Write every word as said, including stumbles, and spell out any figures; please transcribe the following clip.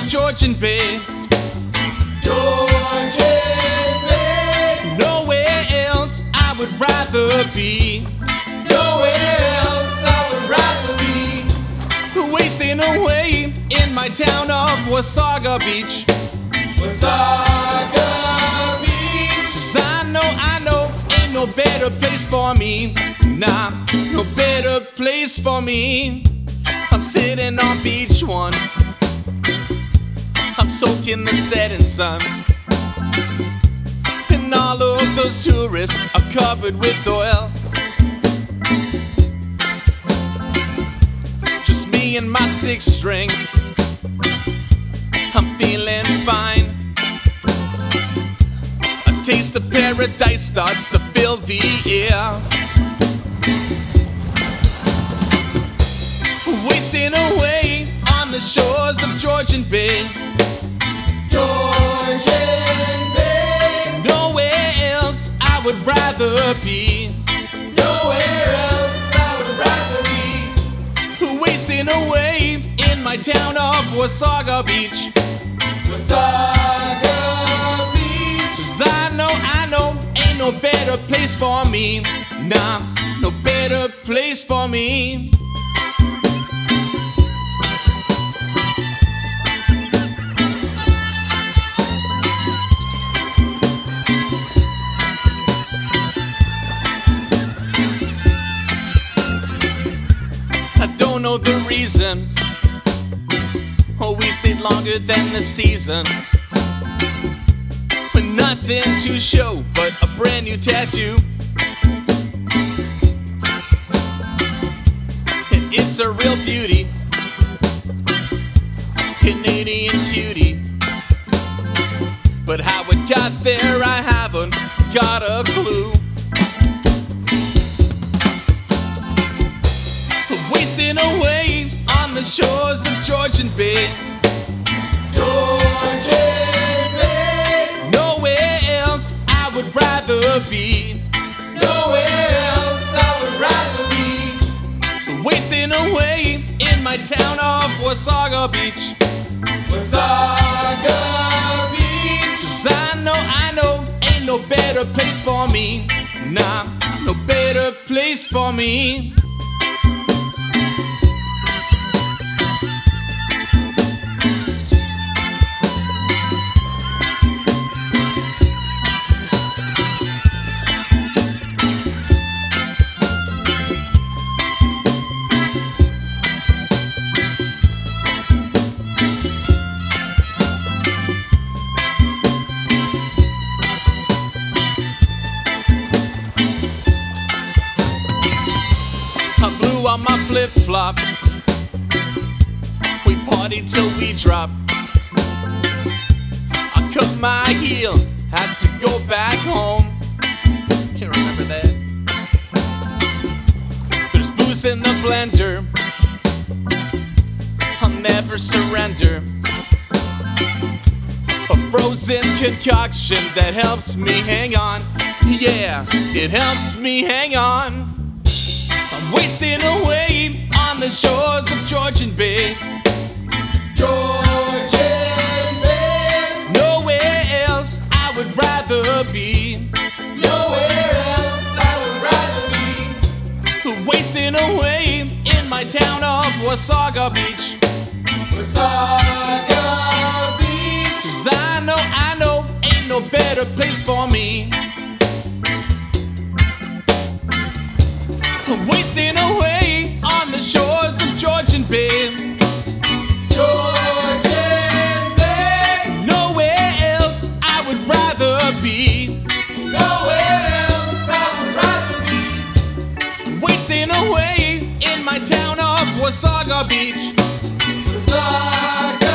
Georgian Bay. Georgian Bay. Nowhere else I would rather be. Nowhere else I would rather be. Wasting away in my town of Wasaga Beach. Wasaga Beach. 'Cause I know, I know, ain't no better place for me. Nah, no better place for me. I'm sitting on beach one. I'm soaking the setting sun. And all of those tourists are covered with oil. Just me and my six string. I'm feeling fine. A taste of paradise starts to fill the air. Wasting away on the shores of Georgian Bay. Georgian Bay. Nowhere else I would rather be. Nowhere else I would rather be. Wasting away in my town of Wasaga Beach. Wasaga Beach. 'Cause I know, I know, ain't no better place for me. Nah, no better place for me. Don't know the reason. Oh, we stayed longer than the season. With nothing to show but a brand new tattoo. And it's a real beauty, Canadian cutie. But how it got there, I haven't got a clue. Wasting away on the shores of Georgian Bay. Georgian Bay. Nowhere else I would rather be. Nowhere else I would rather be. Wasting away in my town of Wasaga Beach. Wasaga Beach. 'Cause I know, I know, ain't no better place for me. Nah, no better place for me. On my flip-flop, we party till we drop. I cut my heel, had to go back home. You remember that? There's booze in the blender, I'll never surrender. A frozen concoction that helps me hang on. Yeah, it helps me hang on. I'm wasting away on the shores of Georgian Bay. Georgian Bay. Nowhere else I would rather be. Nowhere else I would rather be. Wasting away in my town of Wasaga Beach. Wasaga Beach. 'Cause I know, I know, ain't no better place for me. Wasting away on the shores of Georgian Bay. Georgian Bay. Nowhere else I would rather be. Nowhere else I would rather be. Wasting away in my town of Wasaga Beach. Wasaga